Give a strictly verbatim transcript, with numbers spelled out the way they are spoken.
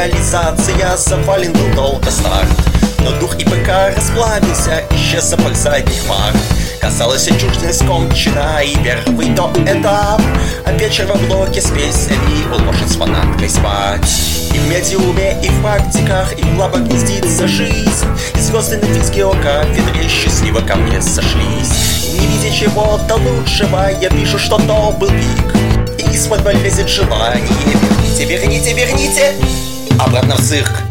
реализация, завален был долго старт. Но дух ИПК расплавился, исчез запах задних фар. Казалось, отчужденность кончена, и первый то этап. А вечер во блоке с песнями уложит с фанаткой спать. И в медиуме, и в практиках, и в лабах гнездится жизнь. И звезды на физке ока в ведре счастливо ко мне сошлись. И не видя чего-то лучшего, я вижу, что то был пик. И из-под лезет желание: верните, верните, верните обратно в цирк.